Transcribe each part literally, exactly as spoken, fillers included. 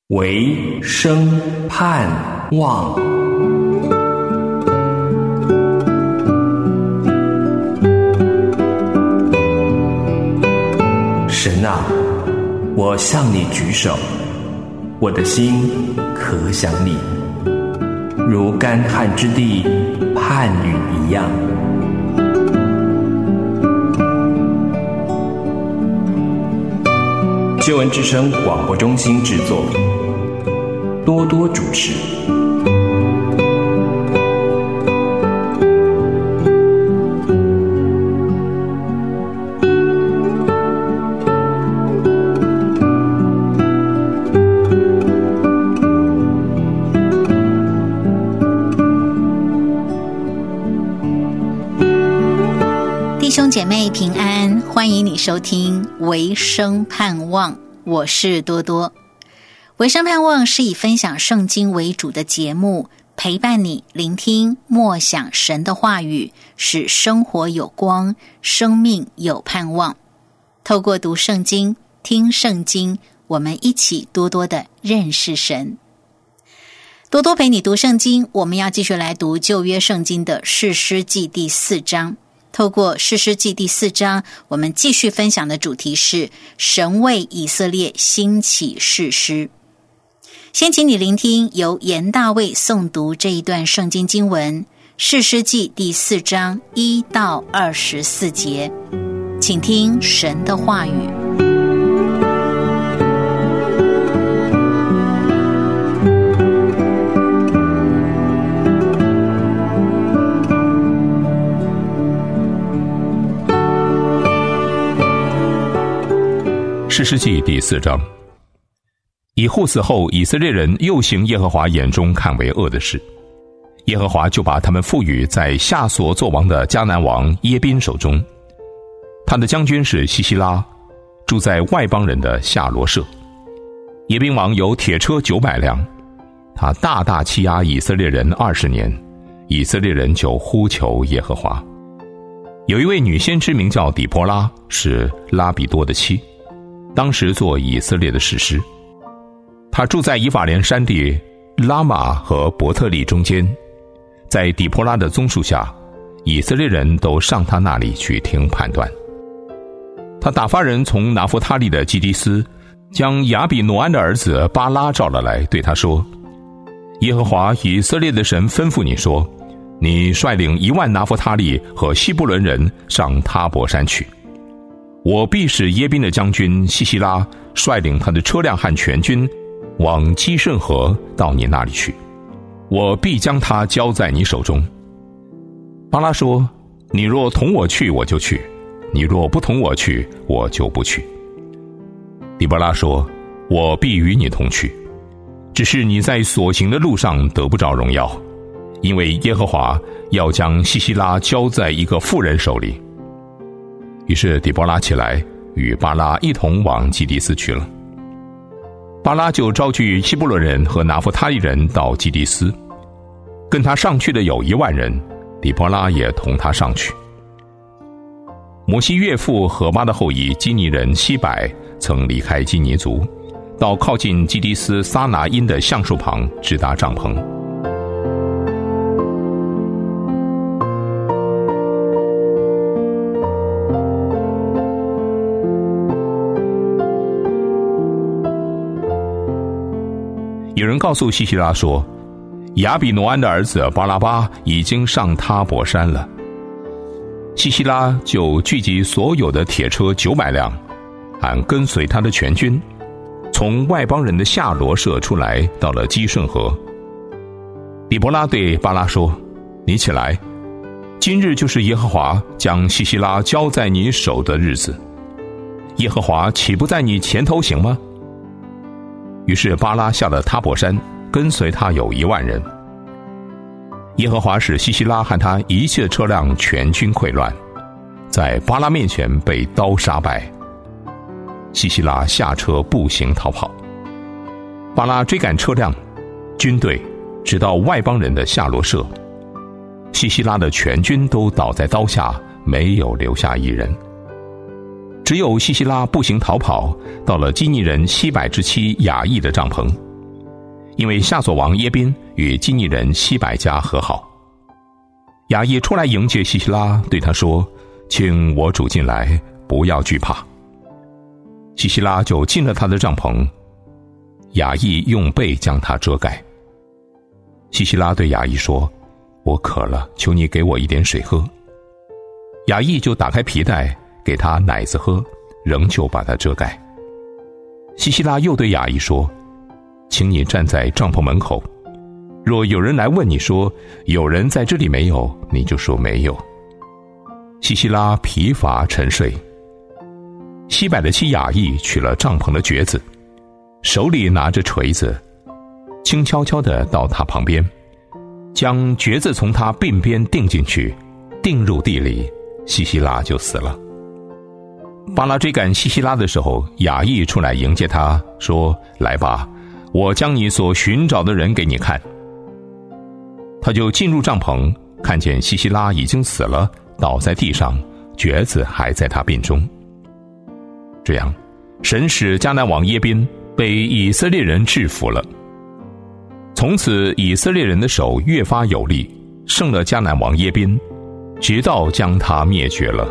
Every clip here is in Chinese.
唯生盼望。神啊，我向你举手，我的心可想你，如干旱之地盼雨一样。救恩之声广播中心制作，多多主持。 弟兄姐妹平安，欢迎你收听唯生盼望，我是多多。唯生盼望是以分享圣经为主的节目，陪伴你聆听默想神的话语，使生活有光，生命有盼望。透过读圣经、听圣经，我们一起多多的认识神。多多陪你读圣经，我们要继续来读旧约圣经的士师记第四章。透过士师记第四章，我们继续分享的主题是神为以色列兴起士师。先请你聆听由严大卫诵读这一段圣经经文，士师记第四章一到二十四节，请听神的话语。 士师记第四章。以户死后，以色列人又行耶和华眼中看为恶的事，耶和华就把他们赋予在夏所作王的迦南王耶宾手中。他的将军是西西拉，住在外邦人的夏罗舍。耶宾王有铁车九百辆，他大大欺压以色列人二十年，以色列人就呼求耶和华。有一位女先知名叫底波拉，是拉比多的妻，当时做以色列的士师。他住在以法莲山地拉玛和伯特利中间，在底波拉的棕树下，以色列人都上他那里去听判断。他打发人从拿弗他利的基迪斯，将亚比挪安的儿子巴拉召了来，对他说：耶和华以色列的神吩咐你说，你率领一万拿弗他利和希布伦人上他伯山去，我必使耶宾的将军西西拉率领他的车辆和全军往基顺河到你那里去，我必将他交在你手中。巴拉说：你若同我去，我就去；你若不同我去，我就不去。底波拉说：我必与你同去，只是你在所行的路上得不着荣耀，因为耶和华要将西西拉交在一个妇人手里。于是底波拉起来，与巴拉一同往基迪斯去了。巴拉就招聚希布伦人和拿弗他利人到基迪斯，跟他上去的有一万人，底波拉也同他上去。摩西岳父何巴的后裔基尼人西百曾离开基尼族，到靠近基迪斯撒拿因的橡树旁支搭帐篷。有人告诉西西拉说，亚比挪安的儿子巴拉巴已经上他伯山了。西西拉就聚集所有的铁车九百辆，和跟随他的全军，从外邦人的夏罗舍出来，到了基顺河。底波拉对巴拉说：你起来，今日就是耶和华将西西拉交在你手的日子，耶和华岂不在你前头行吗？于是巴拉下了他伯山，跟随他有一万人。耶和华使西西拉和他一切车辆全军溃乱，在巴拉面前被刀杀败。西西拉下车步行逃跑，巴拉追赶车辆、军队，直到外邦人的夏罗舍。西西拉的全军都倒在刀下，没有留下一人。只有西西拉步行逃跑，到了基尼人西百之妻雅意的帐篷， 因为夏所王耶宾与基尼人西百加和好。亚义出来迎接西西拉，对他说：请我主进来，不要惧怕。西西拉就进了他的帐篷，亚义用被将他遮盖。西西拉对亚义说：我渴了，求你给我一点水喝。亚义就打开皮带给他奶子喝，仍旧把他遮盖。西西拉又对亚义说：请你站在帐篷门口，若有人来问你说有人在这里没有，你就说没有。西西拉疲乏沉睡。西百的妻亚义取了帐篷的橛子，手里拿着锤子，轻悄悄地到他旁边，将橛子从他鬓边钉进去，钉入地里，西西拉就死了。巴拉追赶西西拉的时候，亚义出来迎接他，说：来吧，我将你所寻找的人给你看。他就进入帐篷，看见西西拉已经死了，倒在地上，橛子还在他鬓中。这样，神使迦南王耶宾被以色列人制服了。从此以色列人的手越发有力，胜了迦南王耶宾，直到将他灭绝了。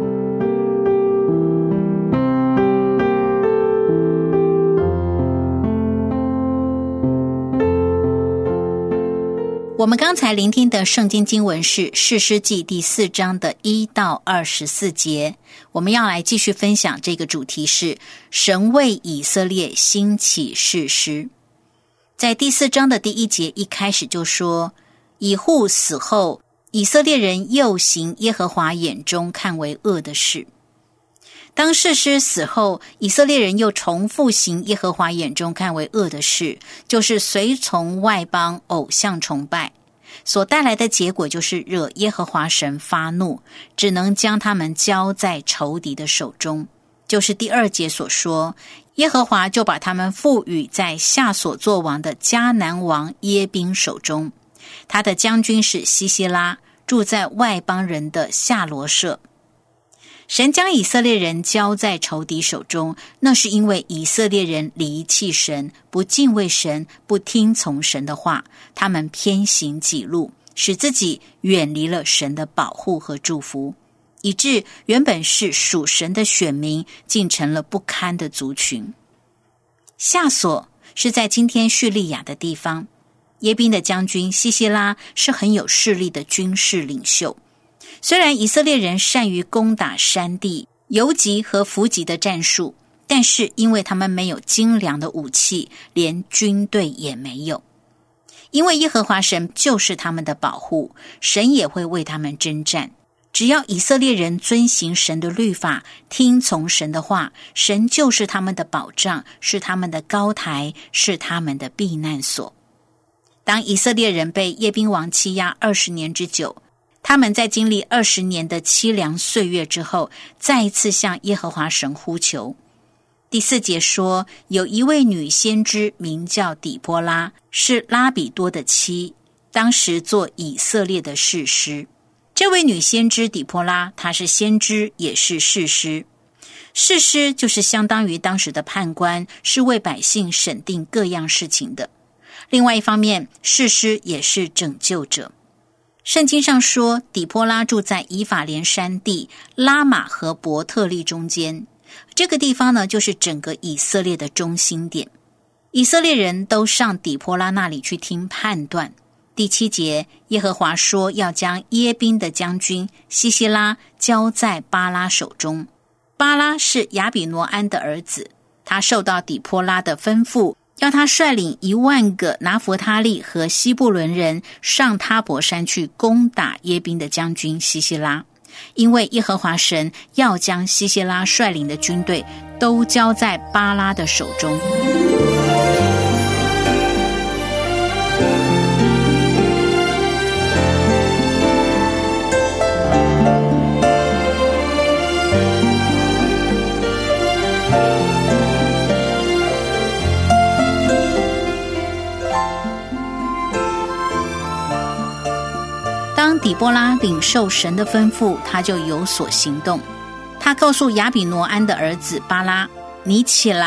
我们刚才聆听的圣经经文是士师记第四章的一到二十四节。我们要来继续分享这个主题是神为以色列兴起士师。在第四章的第一节一开始就说，以户死后，以色列人又行耶和华眼中看为恶的事。当士师死后，以色列人又重复行耶和华眼中看为恶的事，就是随从外邦偶像崇拜，所带来的结果就是惹耶和华神发怒，只能将他们交在仇敌的手中。就是第二节所说，耶和华就把他们赋予在夏所作王的迦南王耶宾手中，他的将军是西西拉，住在外邦人的夏罗舍。神将以色列人交在仇敌手中，那是因为以色列人离弃神，不敬畏神，不听从神的话，他们偏行己路，使自己远离了神的保护和祝福，以致原本是属神的选民竟成了不堪的族群。夏所是在今天叙利亚的地方，耶宾的将军西西拉是很有势力的军事领袖。虽然以色列人善于攻打山地、游击和伏击的战术，但是因为他们没有精良的武器，连军队也没有。因为耶和华神就是他们的保护，神也会为他们征战。只要以色列人遵行神的律法，听从神的话，神就是他们的保障，是他们的高台，是他们的避难所。当以色列人被耶宾王欺压二十年之久，他们在经历二十年的凄凉岁月之后，再一次向耶和华神呼求。第四节说，有一位女先知名叫底波拉，是拉比多的妻，当时做以色列的士师。这位女先知底波拉，她是先知也是士师。士师就是相当于当时的判官，是为百姓审定各样事情的。另外一方面，士师也是拯救者。圣经上说，底波拉住在以法莲山地拉玛和伯特利中间，这个地方呢，就是整个以色列的中心点。以色列人都上底波拉那里去听判断。第七节，耶和华说要将耶宾的将军西西拉交在巴拉手中。巴拉是亚比挪安的儿子，他受到底波拉的吩咐，要他率领一万个拿弗他利和西布伦人上他伯山去攻打耶宾的将军西西拉，因为耶和华神要将西西拉率领的军队都交在巴拉的手中。当底波拉领受神的吩咐，他就有所行动。他告诉亚比挪安的儿子巴拉，你起来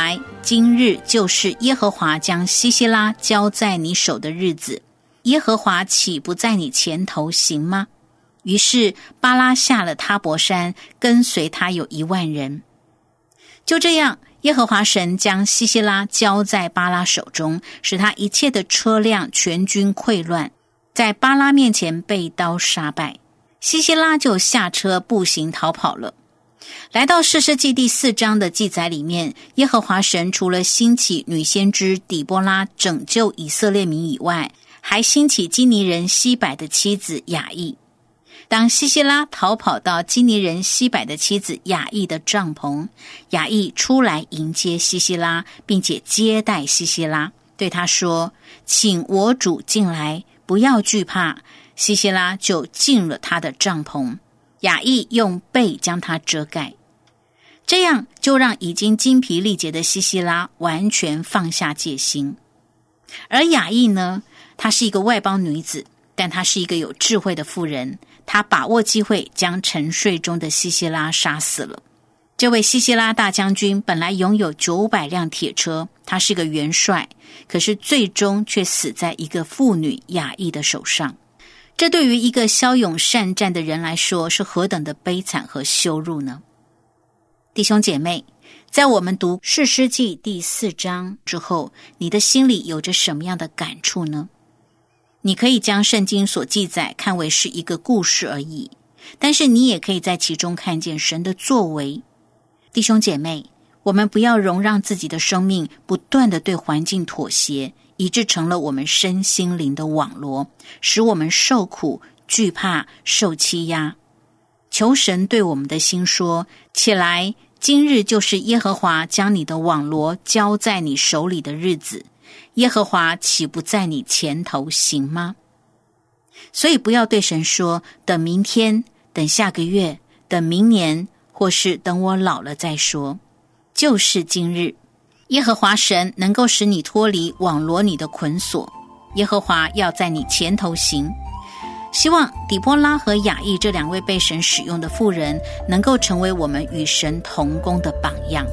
今日就是耶和华将西西拉交在你手的日子，耶和华岂不在你前头行吗？于是巴拉下了他伯山，跟随他有一万人。就这样，耶和华神将西西拉交在巴拉手中，使他一切的车辆全军溃乱，在巴拉面前被刀杀败。西西拉就下车步行逃跑了。来到士师记第四章的记载里面，耶和华神除了兴起女先知底波拉拯救以色列民以外，还兴起基尼人西百的妻子雅意。当西西拉逃跑到基尼人西百的妻子雅意的帐篷，雅意出来迎接西西拉，并且接待西西拉，对他说：请我主进来，不要惧怕。西西拉就进了他的帐篷，雅意用被将他遮盖，这样就让已经精疲力竭的西西拉完全放下戒心。而雅意呢，她是一个外邦女子，但她是一个有智慧的妇人，她把握机会将沉睡中的西西拉杀死了。这位西西拉大将军本来拥有九百辆铁车，他是个元帅，可是最终却死在一个妇女雅意的手上。这对于一个骁勇善战的人来说，是何等的悲惨和羞辱呢？弟兄姐妹，在我们读士师记第四章之后，你的心里有着什么样的感触呢？你可以将圣经所记载看为是一个故事而已，但是你也可以在其中看见神的作为。弟兄姐妹，我们不要容让自己的生命不断的对环境妥协，以致成了我们身心灵的网罗，使我们受苦、惧怕、受欺压。求神对我们的心说：起来，今日就是耶和华将你的网罗交在你手里的日子，耶和华岂不在你前头行吗？所以不要对神说，等明天，等下个月，等明年，或是等我老了再说。就是今日，耶和华神能够使你脱离网罗你的捆锁，耶和华要在你前头行。希望底波拉和雅意这两位被神使用的妇人，能够成为我们与神同工的榜样。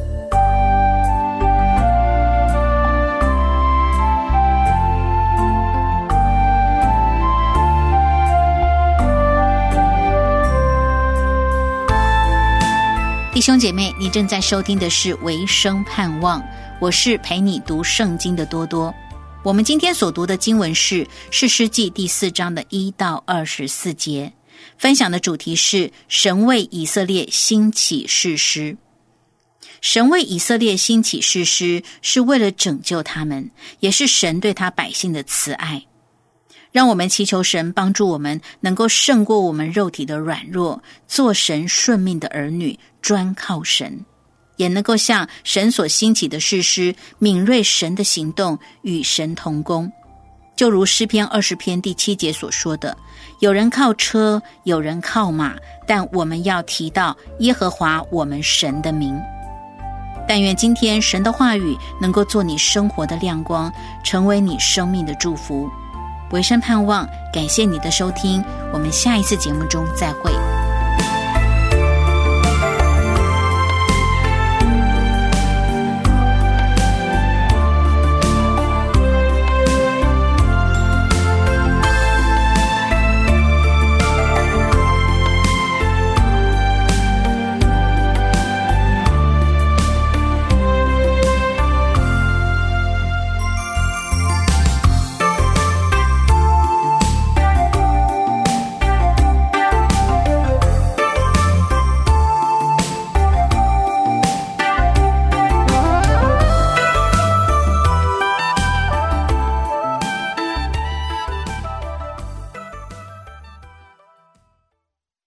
弟兄姐妹，你正在收听的是维生盼望，我是陪你读圣经的多多。我们今天所读的经文是士师记第四章的一到二十四节，分享的主题是神为以色列兴起士师。神为以色列兴起士师，是为了拯救他们，也是神对他百姓的慈爱。让我们祈求神帮助我们能够胜过我们肉体的软弱，做神顺命的儿女，专靠神，也能够像神所兴起的士师，敏锐神的行动，与神同工。就如诗篇二十篇第七节所说的，有人靠车，有人靠马，但我们要提到耶和华我们神的名。但愿今天神的话语能够做你生活的亮光，成为你生命的祝福。维生盼望，感谢你的收听，我们下一次节目中再会。